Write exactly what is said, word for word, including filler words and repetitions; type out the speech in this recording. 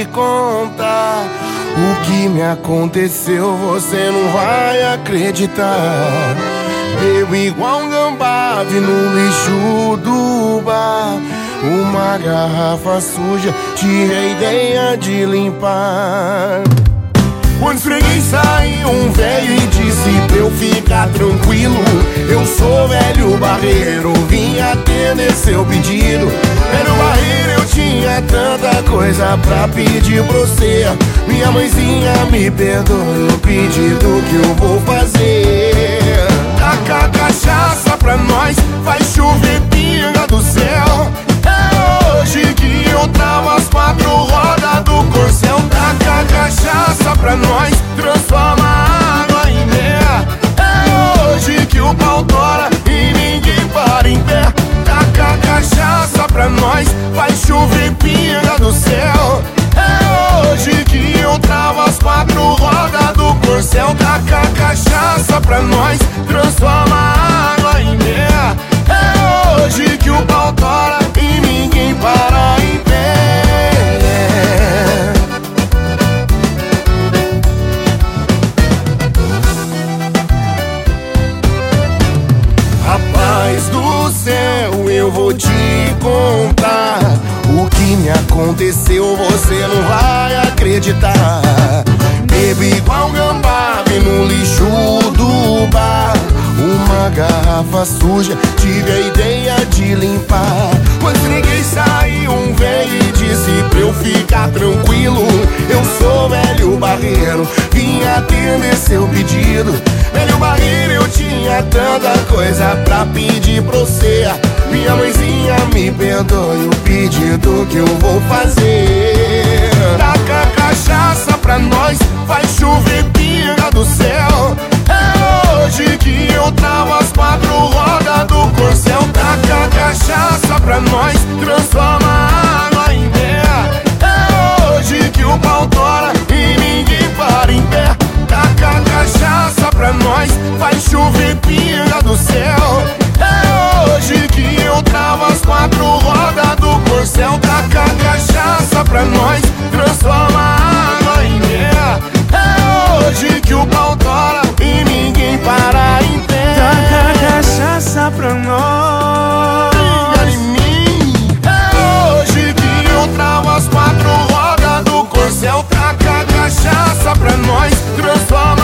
te contar o que me aconteceu, você não vai acreditar. Eu igual um gambá vi no lixo do bar, uma garrafa suja, tive a ideia de limpar. Quando esfreguei saiu um velho e disse pra eu ficar tranquilo. Eu sou velho barreiro, vim atender seu pedido. Velho barreiro, eu tinha tanta coisa pra pedir pra você. Minha mãezinha me perdoe o pedido que eu vou fazer. Taca cachaça pra nós, vai chover pinga do céu. É hoje que eu travo as quatro rodas do corcel. Taca cachaça pra nós, transforma a água em mel. É hoje que o pau tora e ninguém para em pé. Taca cachaça pra nós, vai chover pinga do céu. É hoje que eu travo as quatro rodas do corcel. Taca cachaça pra nós, transforma a água em mel. É hoje que o pau tora e ninguém para em pé. Rapaz do céu, eu vou te contar o que me aconteceu, você não vai acreditar. Bebi igual um gambá, vi no lixo do bar, uma garrafa suja, tive a ideia de limpar. Quando esfreguei saiu um velho e disse pra eu ficar tranquilo. Eu sou velho barreiro, vim atender seu pedido. Velho barreiro, eu tinha tanta coisa pra pedir pra você. Minha mãezinha me perdoe o pedido que eu vou fazer. Taca cachaça pra nós, vai chover pinga do céu. É hoje que eu travo as quatro rodas do corcel. Taca cachaça pra nós, transforma a água em mel. É hoje que o pau tora e ninguém para em pé. Taca cachaça pra nós, vai chover pinga do céu. É hoje que eu travo as quatro rodas do corcel. Taca cachaça pra nós, transforma a água em mel. É hoje que o pau tora e ninguém para em pé. Taca cachaça pra nós, Liga em mim. É hoje que eu travo as quatro rodas do corcel. Taca cachaça pra nós, transforma